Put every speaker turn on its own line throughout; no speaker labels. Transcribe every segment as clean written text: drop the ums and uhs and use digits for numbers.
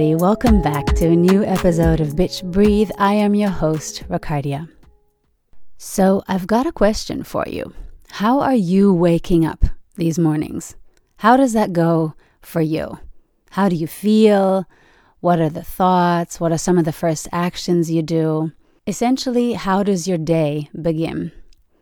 everybody. Welcome back to a new episode of Bitch Breathe. I am your host, Ricardia. So I've got a question for you. How are you waking up these mornings? How does that go for you? How do you feel? What are the thoughts? What are some of the first actions you do? Essentially, how does your day begin?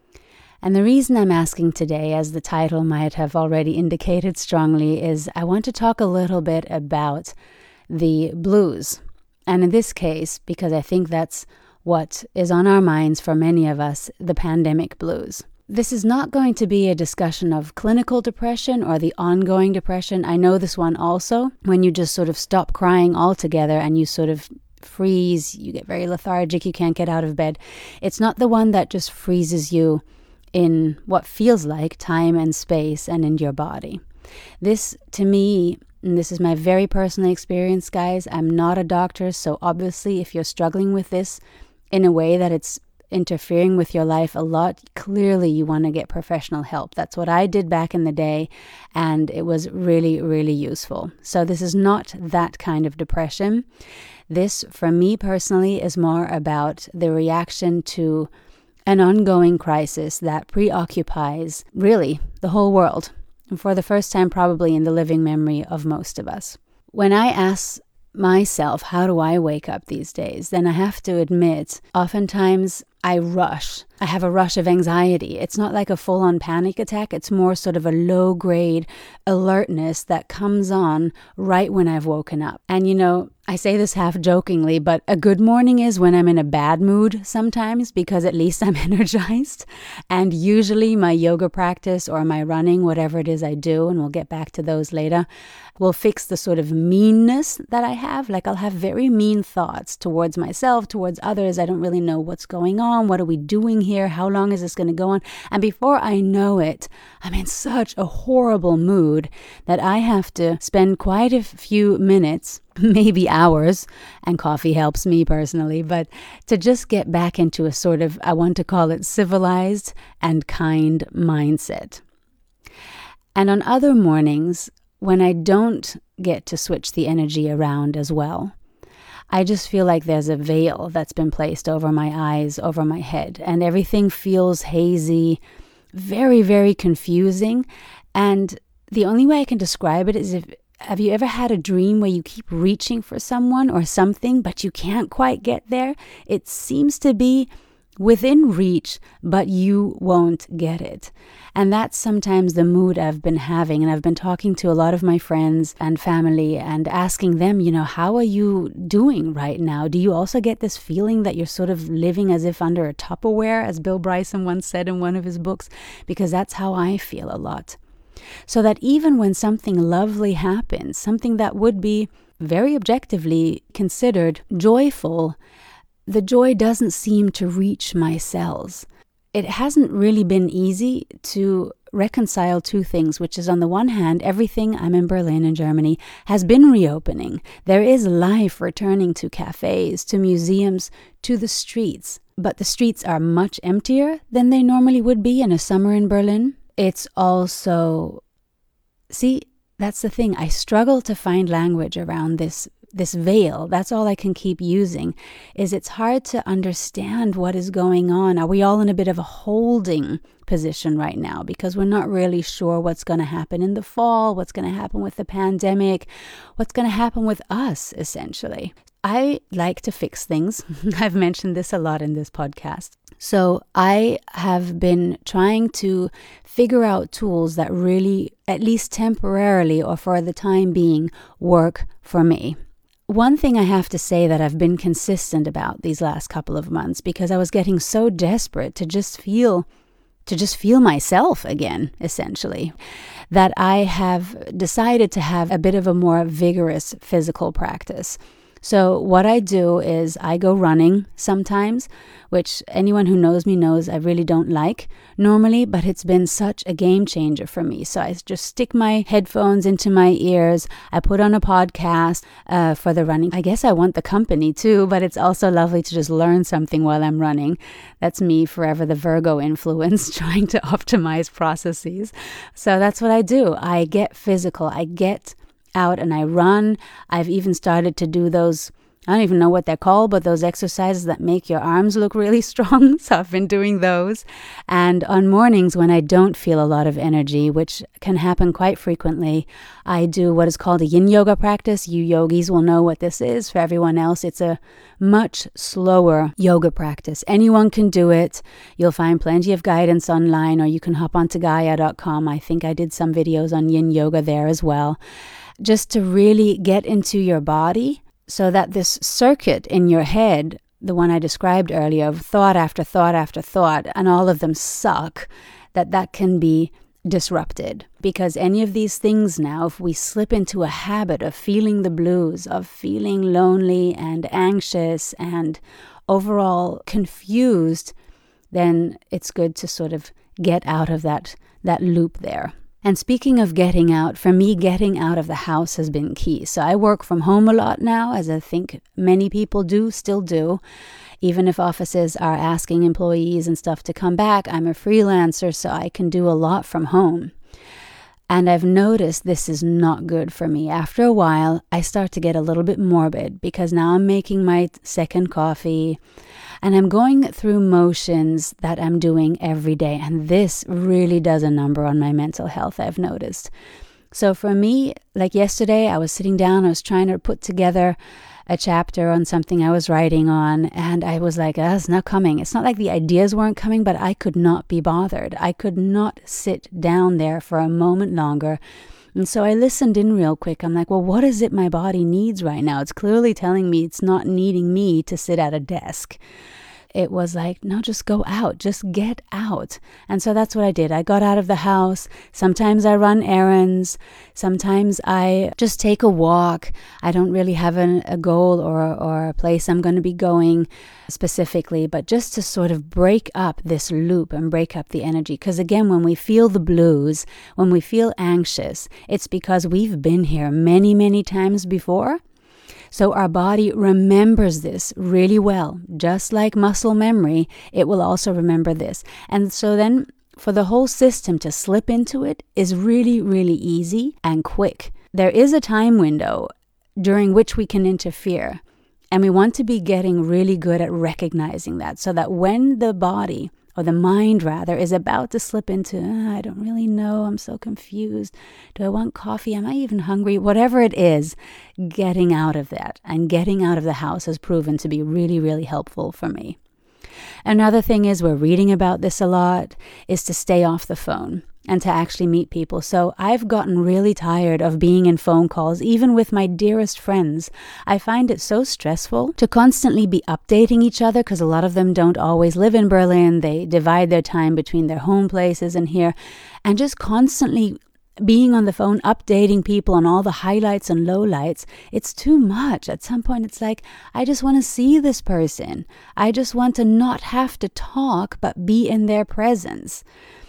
And the reason I'm asking today, as the title might have already indicated strongly, is I want to talk a little bit about the blues. And in this case, because I think that's what is on our minds for many of us, the pandemic blues. This is not going to be a discussion of clinical depression or the ongoing depression. I know this one also, when you just sort of stop crying altogether and you sort of freeze, you get very lethargic, you can't get out of bed. It's not the one that just freezes you in what feels like time and space and in your body. This, to me, and this is my very personal experience, guys, I'm not a doctor, so obviously if you're struggling with this in a way that it's interfering with your life a lot, clearly you want to get professional help. That's what I did back in the day, and it was really, really useful. So this is not that kind of depression. This, for me personally, is more about the reaction to an ongoing crisis that preoccupies really the whole world, and for the first time probably in the living memory of most of us. When I ask myself, how do I wake up these days, then I have to admit, oftentimes I rush. I have a rush of anxiety. It's not like a full-on panic attack. It's more sort of a low-grade alertness that comes on right when I've woken up. And you know, I say this half jokingly, but a good morning is when I'm in a bad mood sometimes, because at least I'm energized. And usually my yoga practice or my running, whatever it is I do, and we'll get back to those later, will fix the sort of meanness that I have. Like I'll have very mean thoughts towards myself, towards others. I don't really know what's going on. What are we doing here? How long is this going to go on? And before I know it, I'm in such a horrible mood that I have to spend quite a few minutes, maybe hours, and coffee helps me personally, but to just get back into a sort of, I want to call it civilized and kind mindset. And on other mornings, when I don't get to switch the energy around as well, I just feel like there's a veil that's been placed over my eyes, over my head, and everything feels hazy, very, very confusing. And the only way I can describe it is have you ever had a dream where you keep reaching for someone or something, but you can't quite get there? It seems to be within reach, but you won't get it. And that's sometimes the mood I've been having. And I've been talking to a lot of my friends and family and asking them, you know, how are you doing right now? Do you also get this feeling that you're sort of living as if under a Tupperware, as Bill Bryson once said in one of his books? Because that's how I feel a lot. So that even when something lovely happens, something that would be very objectively considered joyful, the joy doesn't seem to reach my cells. It hasn't really been easy to reconcile two things, which is on the one hand, everything, I'm in Berlin in Germany, has been reopening. There is life returning to cafes, to museums, to the streets. But the streets are much emptier than they normally would be in a summer in Berlin. It's also, see, that's the thing. I struggle to find language around this veil. That's all I can keep using, is it's hard to understand what is going on. Are we all in a bit of a holding position right now? Because we're not really sure what's going to happen in the fall, what's going to happen with the pandemic, what's going to happen with us, essentially. I like to fix things. I've mentioned this a lot in this podcast. So I have been trying to figure out tools that really, at least temporarily or for the time being, work for me. One thing I have to say that I've been consistent about these last couple of months, because I was getting so desperate to just feel myself again, essentially, that I have decided to have a bit of a more vigorous physical practice. So what I do is I go running sometimes, which anyone who knows me knows I really don't like normally, but it's been such a game changer for me. So I just stick my headphones into my ears. I put on a podcast for the running. I guess I want the company too, but it's also lovely to just learn something while I'm running. That's me, forever the Virgo influence, trying to optimize processes. So that's what I do. I get physical. I get out and I run. I've even started to do those, I don't even know what they're called, but those exercises that make your arms look really strong. So I've been doing those. And on mornings when I don't feel a lot of energy, which can happen quite frequently, I do what is called a yin yoga practice. You yogis will know what this is. For everyone else, it's a much slower yoga practice. Anyone can do it. You'll find plenty of guidance online, or you can hop onto Gaia.com. I think I did some videos on yin yoga there as well. Just to really get into your body, so that this circuit in your head, the one I described earlier, of thought after thought after thought, and all of them suck, that can be disrupted. Because any of these things now, if we slip into a habit of feeling the blues, of feeling lonely and anxious and overall confused, then it's good to sort of get out of that loop there. And speaking of getting out, for me, getting out of the house has been key. So I work from home a lot now, as I think many people still do. Even if offices are asking employees and stuff to come back, I'm a freelancer, so I can do a lot from home. And I've noticed this is not good for me. After a while, I start to get a little bit morbid because now I'm making my second coffee and I'm going through motions that I'm doing every day. And this really does a number on my mental health, I've noticed. So for me, like yesterday, I was sitting down, I was trying to put together a chapter on something I was writing on, and I was like, it's not coming. It's not like the ideas weren't coming, but I could not be bothered. I could not sit down there for a moment longer. And so I listened in real quick. I'm like, well, what is it my body needs right now? It's clearly telling me it's not needing me to sit at a desk. It was like, no, just go out, just get out. And so that's what I did. I got out of the house. Sometimes I run errands. Sometimes I just take a walk. I don't really have a goal or a place I'm going to be going specifically, but just to sort of break up this loop and break up the energy. Because again, when we feel the blues, when we feel anxious, it's because we've been here many, many times before. So our body remembers this really well. Just like muscle memory, it will also remember this. And so then for the whole system to slip into it is really, really easy and quick. There is a time window during which we can interfere. And we want to be getting really good at recognizing that, so that when the body, or the mind rather, is about to slip into, I don't really know, I'm so confused. Do I want coffee? Am I even hungry? Whatever it is, getting out of that and getting out of the house has proven to be really, really helpful for me. Another thing is, we're reading about this a lot, is to stay off the phone and to actually meet people. So I've gotten really tired of being in phone calls, even with my dearest friends. I find it so stressful to constantly be updating each other, because a lot of them don't always live in Berlin. They divide their time between their home places and here, and just constantly being on the phone, updating people on all the highlights and lowlights, it's too much. At some point, it's like, I just want to see this person. I just want to not have to talk, but be in their presence.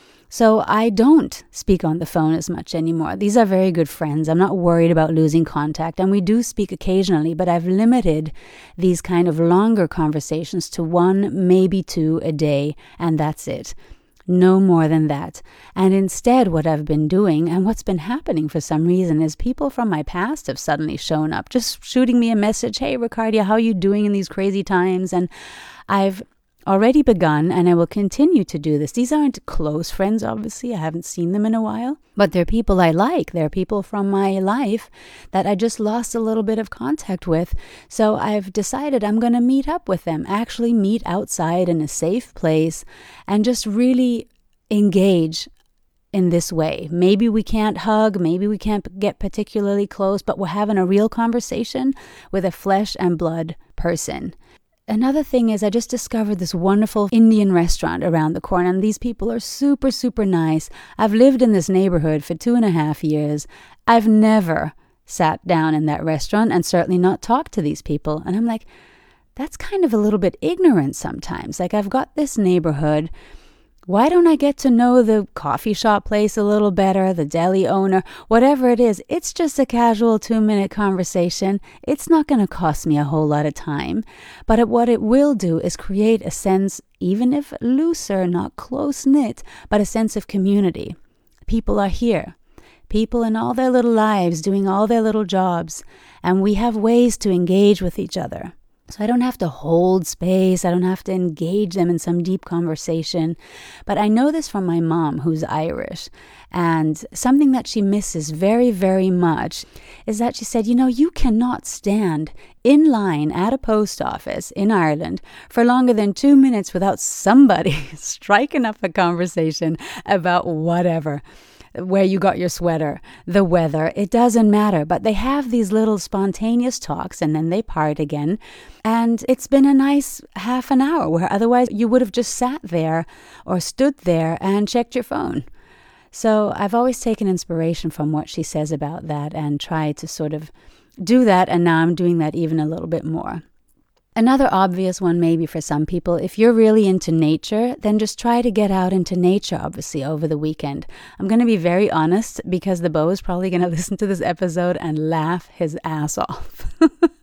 So I don't speak on the phone as much anymore. These are very good friends. I'm not worried about losing contact. And we do speak occasionally, but I've limited these kind of longer conversations to 1, maybe 2 a day, and that's it. No more than that. And instead, what I've been doing, and what's been happening for some reason, is people from my past have suddenly shown up, just shooting me a message. Hey, Ricardia, how are you doing in these crazy times? And I've already begun, and I will continue to do this. These aren't close friends, obviously. I haven't seen them in a while, but they're people I like. They're people from my life that I just lost a little bit of contact with. So I've decided I'm going to meet up with them, actually meet outside in a safe place, and just really engage in this way. Maybe we can't hug, maybe we can't get particularly close, but we're having a real conversation with a flesh and blood person. Another thing is, I just discovered this wonderful Indian restaurant around the corner, and these people are super, super nice. I've lived in this neighborhood for 2.5 years. I've never sat down in that restaurant and certainly not talked to these people. And I'm like, that's kind of a little bit ignorant sometimes. Like, I've got this neighborhood. Why don't I get to know the coffee shop place a little better, the deli owner, whatever it is? It's just a casual 2-minute conversation. It's not going to cost me a whole lot of time. But what it will do is create a sense, even if looser, not close-knit, but a sense of community. People are here. people in all their little lives doing all their little jobs, and we have ways to engage with each other. So I don't have to hold space. I don't have to engage them in some deep conversation. But I know this from my mom, who's Irish. And something that she misses very, very much is that she said, you cannot stand in line at a post office in Ireland for longer than 2 minutes without somebody striking up a conversation about whatever. Where you got your sweater, the weather, it doesn't matter. But they have these little spontaneous talks and then they part again. And it's been a nice half an hour where otherwise you would have just sat there or stood there and checked your phone. So I've always taken inspiration from what she says about that and tried to sort of do that. And now I'm doing that even a little bit more. Another obvious one maybe for some people, if you're really into nature, then just try to get out into nature, obviously, over the weekend. I'm going to be very honest because the beau is probably going to listen to this episode and laugh his ass off.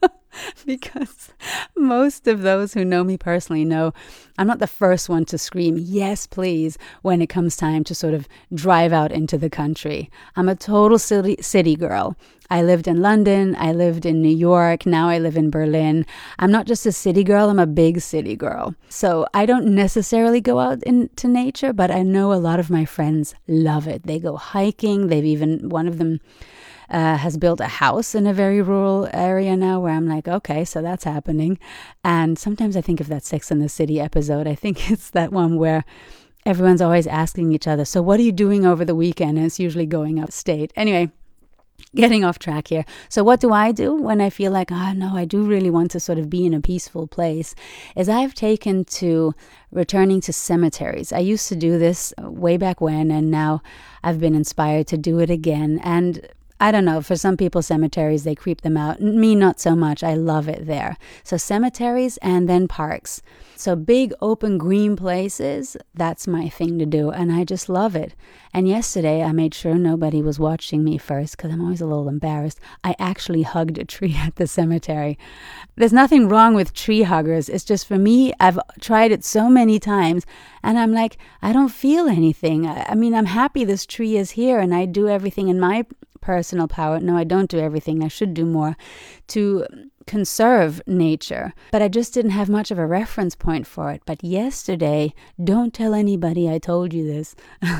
Because most of those who know me personally know I'm not the first one to scream, yes, please, when it comes time to sort of drive out into the country. I'm a total city girl. I lived in London, I lived in New York, now I live in Berlin. I'm not just a city girl, I'm a big city girl. So I don't necessarily go out into nature, but I know a lot of my friends love it. They go hiking, one of them has built a house in a very rural area now where I'm like, okay, so that's happening. And sometimes I think of that Sex and the City episode. I think it's that one where everyone's always asking each other, so what are you doing over the weekend? And it's usually going upstate. Anyway, getting off track here. So what do I do when I feel like, no, I do really want to sort of be in a peaceful place, is I've taken to returning to cemeteries. I used to do this way back when, and now I've been inspired to do it again. And I don't know, for some people, cemeteries, they creep them out. Me, not so much. I love it there. So cemeteries and then parks. So big open green places, that's my thing to do. And I just love it. And yesterday, I made sure nobody was watching me first because I'm always a little embarrassed. I actually hugged a tree at the cemetery. There's nothing wrong with tree huggers. It's just for me, I've tried it so many times. And I'm like, I don't feel anything. I mean, I'm happy this tree is here and I do everything in my personal power. No, I don't do everything. I should do more to conserve nature. But I just didn't have much of a reference point for it. But yesterday, don't tell anybody I told you this.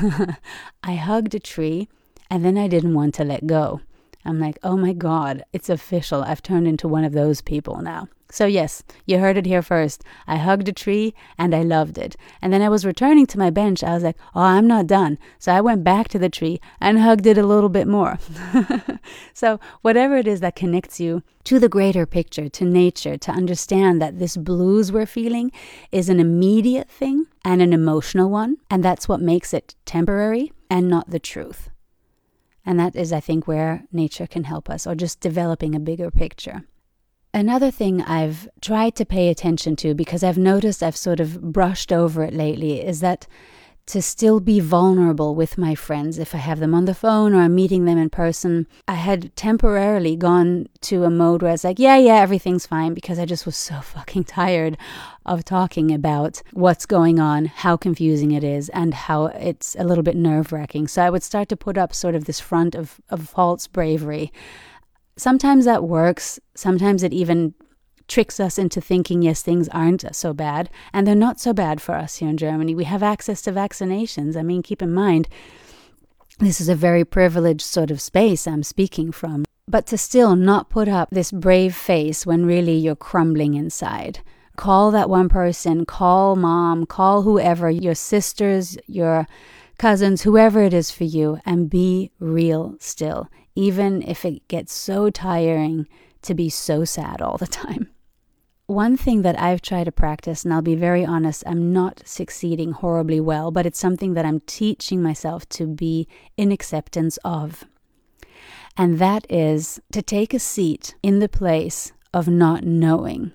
I hugged a tree and then I didn't want to let go. I'm like, oh my God, it's official. I've turned into one of those people now. So yes, you heard it here first. I hugged a tree and I loved it. And then I was returning to my bench. I was like, oh, I'm not done. So I went back to the tree and hugged it a little bit more. So whatever it is that connects you to the greater picture, to nature, to understand that this blues we're feeling is an immediate thing and an emotional one. And that's what makes it temporary and not the truth. And that is, I think, where nature can help us, or just developing a bigger picture. Another thing I've tried to pay attention to, because I've noticed I've sort of brushed over it lately, is that to still be vulnerable with my friends. If I have them on the phone or I'm meeting them in person, I had temporarily gone to a mode where it's like, yeah, everything's fine, because I just was so fucking tired of talking about what's going on, how confusing it is, and how it's a little bit nerve-wracking. So I would start to put up sort of this front of false bravery. Sometimes that works. Sometimes it even tricks us into thinking, yes, things aren't so bad. And they're not so bad for us here in Germany. We have access to vaccinations. I mean, keep in mind, this is a very privileged sort of space I'm speaking from. But to still not put up this brave face when really you're crumbling inside. Call that one person, call mom, call whoever, your sisters, your cousins, whoever it is for you, and be real still, even if it gets so tiring to be so sad all the time. One thing that I've tried to practice, and I'll be very honest, I'm not succeeding horribly well, but it's something that I'm teaching myself to be in acceptance of. And that is to take a seat in the place of not knowing.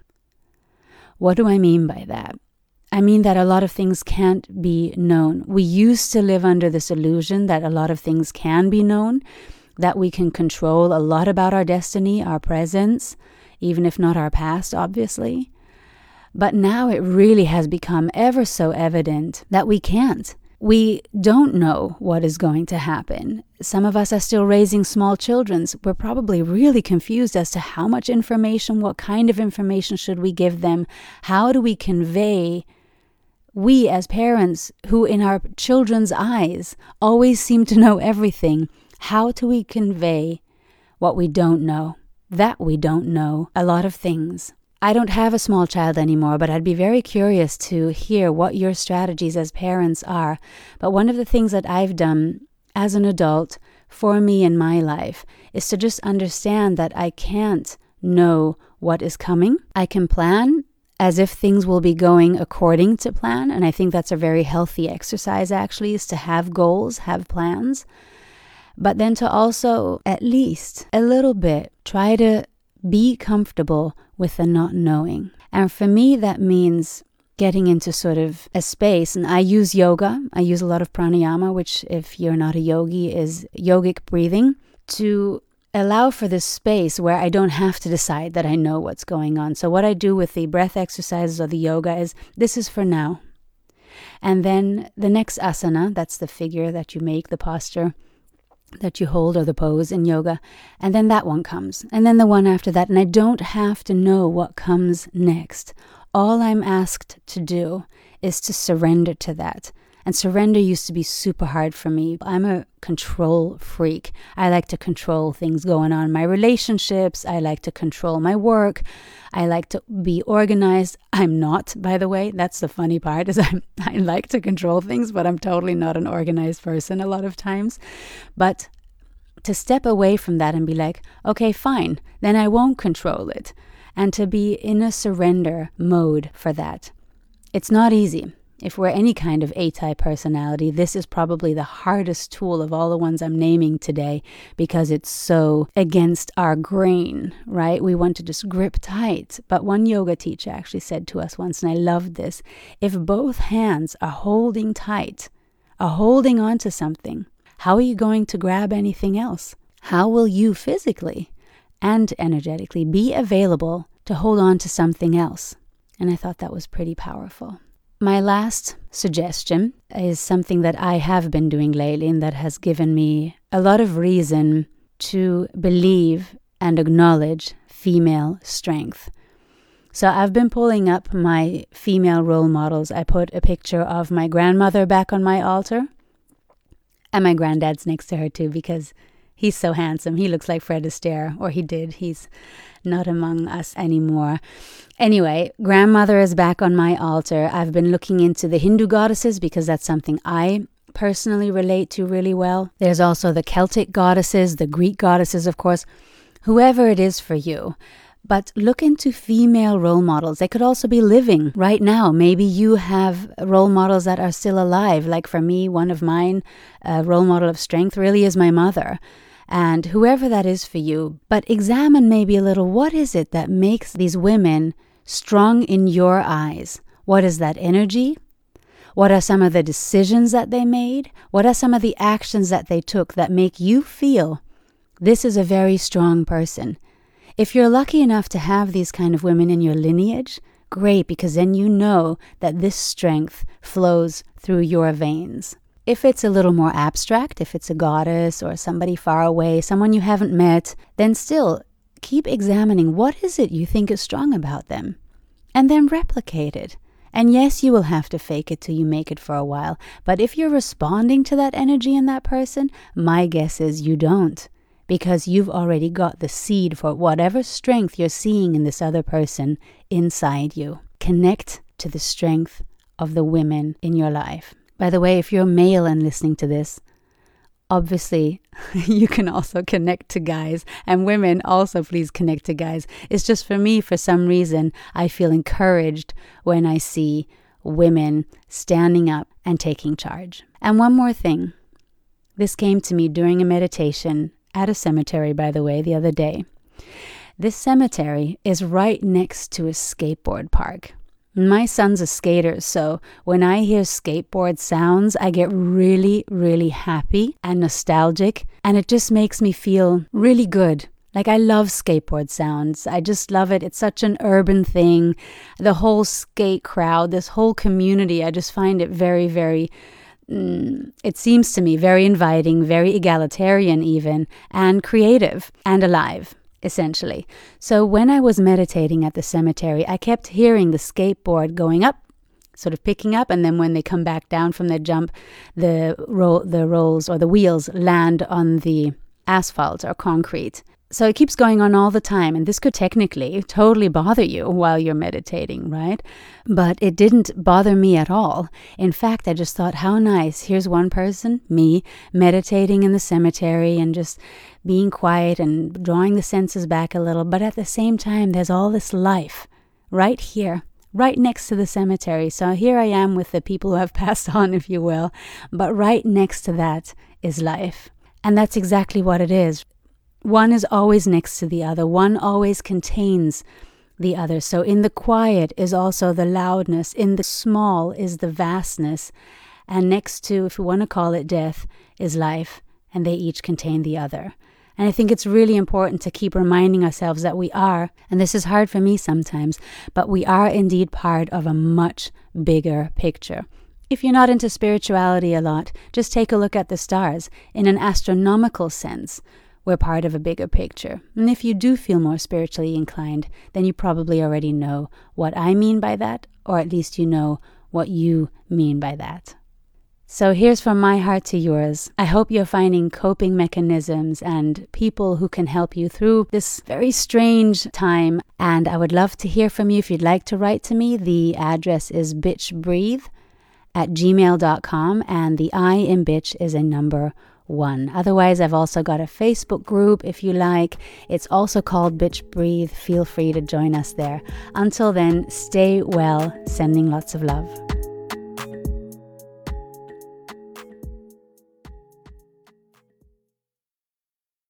What do I mean by that? I mean that a lot of things can't be known. We used to live under this illusion that a lot of things can be known, that we can control a lot about our destiny, our presence, even if not our past, obviously. But now it really has become ever so evident that we can't. We don't know what is going to happen. Some of us are still raising small children. We're probably really confused as to how much information, what kind of information should we give them? How do we convey, we as parents who in our children's eyes always seem to know everything, how do we convey what we don't know? That we don't know a lot of things. I don't have a small child anymore, but I'd be very curious to hear what your strategies as parents are. But one of the things that I've done as an adult for me in my life is to just understand that I can't know what is coming. I can plan as if things will be going according to plan. And I think that's a very healthy exercise, actually, is to have goals, have plans. But then to also, at least a little bit, try to be comfortable with the not knowing. And for me, that means getting into sort of a space. And I use yoga. I use a lot of pranayama, which if you're not a yogi is yogic breathing, to allow for this space where I don't have to decide that I know what's going on. So what I do with the breath exercises or the yoga is, this is for now. And then the next asana, that's the figure that you make, the posture that you hold or the pose in yoga, and then that one comes, and then the one after that, and I don't have to know what comes next. All I'm asked to do is to surrender to that. And surrender used to be super hard for me. I'm a control freak. I like to control things going on in my relationships. I like to control my work. I like to be organized. I'm not, by the way. That's the funny part, is I like to control things, but I'm totally not an organized person a lot of times. But to step away from that and be like, okay, fine, then I won't control it. And to be in a surrender mode for that. It's not easy. If we're any kind of A-type personality, this is probably the hardest tool of all the ones I'm naming today, because it's so against our grain, right? We want to just grip tight. But one yoga teacher actually said to us once, and I loved this, if both hands are holding tight, are holding on to something, how are you going to grab anything else? How will you physically and energetically be available to hold on to something else? And I thought that was pretty powerful. My last suggestion is something that I have been doing lately and that has given me a lot of reason to believe and acknowledge female strength. So I've been pulling up my female role models. I put a picture of my grandmother back on my altar, and my granddad's next to her too, because he's so handsome. He looks like Fred Astaire, or he did. He's not among us anymore. Anyway, grandmother is back on my altar. I've been looking into the Hindu goddesses because that's something I personally relate to really well. There's also the Celtic goddesses, the Greek goddesses, of course, whoever it is for you. But look into female role models. They could also be living right now. Maybe you have role models that are still alive. Like for me, one of mine, a role model of strength really is my mother. And whoever that is for you, but examine maybe a little, what is it that makes these women strong in your eyes? What is that energy? What are some of the decisions that they made? What are some of the actions that they took that make you feel this is a very strong person? If you're lucky enough to have these kind of women in your lineage, great, because then you know that this strength flows through your veins. If it's a little more abstract, if it's a goddess or somebody far away, someone you haven't met, then still keep examining what is it you think is strong about them, and then replicate it. And yes, you will have to fake it till you make it for a while, but if you're responding to that energy in that person, my guess is you don't, because you've already got the seed for whatever strength you're seeing in this other person inside you. Connect to the strength of the women in your life. By the way, if you're male and listening to this, obviously you can also connect to guys, and women also please connect to guys. It's just for me, for some reason, I feel encouraged when I see women standing up and taking charge. And one more thing. This came to me during a meditation at a cemetery, by the way, the other day. This cemetery is right next to a skateboard park. My son's a skater, so when I hear skateboard sounds, I get really, really happy and nostalgic, and it just makes me feel really good. Like, I love skateboard sounds. I just love it. It's such an urban thing. The whole skate crowd, this whole community, I just find it very, very it seems to me very inviting, very egalitarian even, and creative and alive, essentially. So when I was meditating at the cemetery, I kept hearing the skateboard going up, sort of picking up, and then when they come back down from their jump, the rolls or the wheels land on the asphalt or concrete. So it keeps going on all the time, and this could technically totally bother you while you're meditating, right? But it didn't bother me at all. In fact, I just thought, how nice. Here's one person, me, meditating in the cemetery and just being quiet and drawing the senses back a little. But at the same time, there's all this life right here, right next to the cemetery. So here I am with the people who have passed on, if you will. But right next to that is life. And that's exactly what it is. One is always next to the other. One always contains the other. So in the quiet is also the loudness. In the small is the vastness. And next to, if you want to call it death, is life. And they each contain the other. And I think it's really important to keep reminding ourselves that we are, and this is hard for me sometimes, but we are indeed part of a much bigger picture. If you're not into spirituality a lot, just take a look at the stars. In an astronomical sense, we're part of a bigger picture. And if you do feel more spiritually inclined, then you probably already know what I mean by that, or at least you know what you mean by that. So here's from my heart to yours. I hope you're finding coping mechanisms and people who can help you through this very strange time. And I would love to hear from you. If you'd like to write to me, the address is bitchbreathe@gmail.com, and the I in bitch is a number 1. Otherwise, I've also got a Facebook group if you like. It's also called Bitch Breathe. Feel free to join us there. Until then, stay well. Sending lots of love.